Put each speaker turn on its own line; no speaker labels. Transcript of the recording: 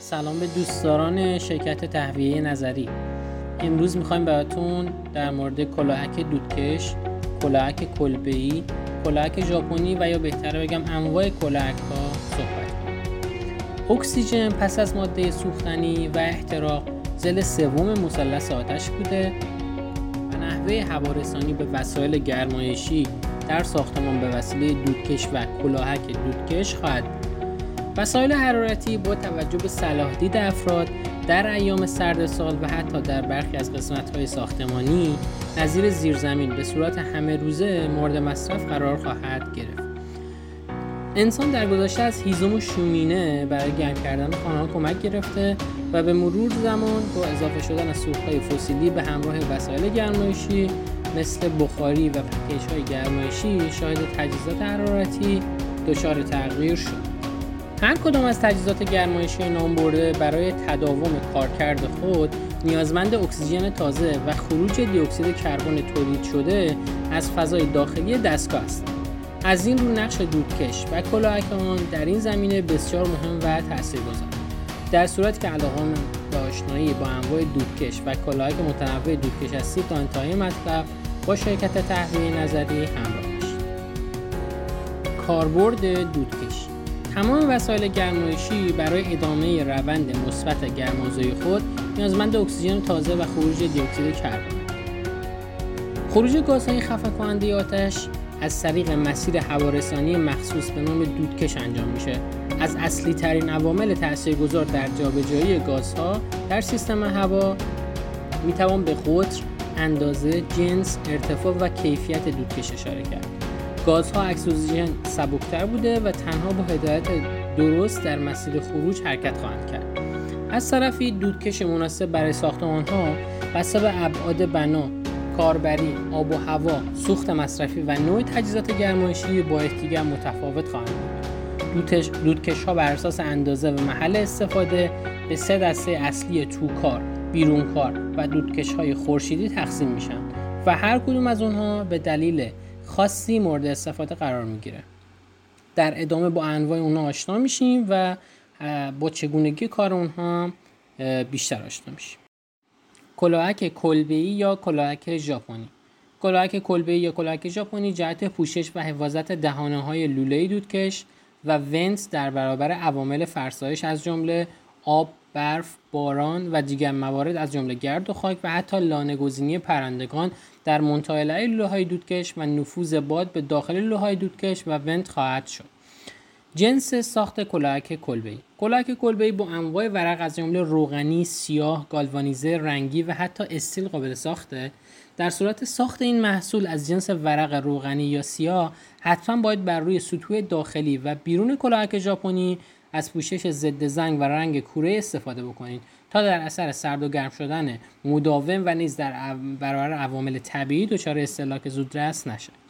سلام به دوستداران شرکت تهویه نظری. امروز میخوایم براتون در مورد کلاهک دودکش، کلاهک کلبه‌ای، کلاهک ژاپنی و یا بهتره بگم انواع کلاهک ها صحبت کنیم. اکسیژن پس از ماده سوختنی و احتراق ضلع سوم مثلث آتش بوده و نحوه هوارسانی به وسایل گرمایشی در ساختمان به وسیله دودکش و کلاهک دودکش خواهد بود. وسایل حرارتی با توجه به صلاح دید افراد در ایام سرد سال و حتی در برخی از قسمت‌های ساختمانی نظیر زیرزمین به صورت همه روزه مورد مصرف قرار خواهد گرفت. انسان در گذشته از هیزم و شومینه برای گرم کردن خانه‌ها کمک گرفته و به مرور زمان با اضافه شدن سوخت‌های فسیلی به همراه وسایل گرمایشی مثل بخاری و پکیج‌های گرمایشی شاهد تجهیزات حرارتی دچار تغییر شد. هر کدام از تجهیزات گرمایشی نام برده برای تداوم کارکرد خود نیازمند اکسیژن تازه و خروج دی اکسید کربن تولید شده از فضای داخلی دستگاه است. از این رو نقش دودکش و کلاهک آن در این زمینه بسیار مهم و تاثیرگذار. در صورتی که علاقه‌مند به آشنایی با انواع دودکش و کلاهک متنوع دودکش هستید تا انتهای مطلب با شرکت تهویه نظری همراه باشید. کاربرد دودکش: تمام وسایل گرمایشی برای ادامه روند مثبت گرمازایی خود نیازمند اکسیژن تازه و خروج دی اکسید کربن. خروج گازهای خفه کننده آتش از طریق مسیر هوارسانی مخصوص به نام دودکش انجام میشه. از اصلی ترین عوامل تاثیرگذار در جابجایی گازها در سیستم هوا میتوان به قطر، اندازه، جنس، ارتفاع و کیفیت دودکش اشاره کرد. گازها عکس اکسیژن سبکتر بوده و تنها با هدایت درست در مسیر خروج حرکت خواهند کرد. از طرفی دودکش مناسب برای ساختمان‌ها بسته به ابعاد بنا، کاربری، آب و هوا، سوخت مصرفی و نوع تجهیزات گرمایشی با یکدیگر متفاوت خواهند بود. دودکش‌ها بر اساس اندازه و محل استفاده به 3 دسته اصلی توکار، بیرونکار و دودکش‌های خورشیدی تقسیم میشن و هر کدوم از اونها به دلیل خاصی مورد استفاده قرار میگیره. در ادامه با انواع اونها آشنا میشیم و با چگونگی کار اونها بیشتر آشنا میشیم. کلاهک کلبه‌ای یا کلاهک ژاپنی. کلاهک کلبه‌ای یا کلاهک ژاپنی جهت پوشش و حفاظت دهانه‌های لوله دودکش و ونت در برابر عوامل فرسایش از جمله آب، برف، باران و دیگر موارد از جمله گرد و خاک و حتی لانه‌گزینی پرندگان در منطقه لوله‌های دودکش و نفوذ باد به داخل لوله‌های دودکش و ونت خواهد شد. جنس ساخت کلاهک کلبه‌ای. کلاهک کلبه‌ای با انواع ورق از جمله روغنی، سیاه، گالوانیزه، رنگی و حتی استیل قابل ساخته. در صورت ساخت این محصول از جنس ورق روغنی یا سیاه حتما باید بر روی سطوح داخلی و بیرون کلاهک ژاپنی از پوشش ضد زنگ و رنگ کوره استفاده بکنید تا در اثر سرد و گرم شدن مداوم و نیز در برابر عوامل طبیعی دچار استهلاک زودرس نشه.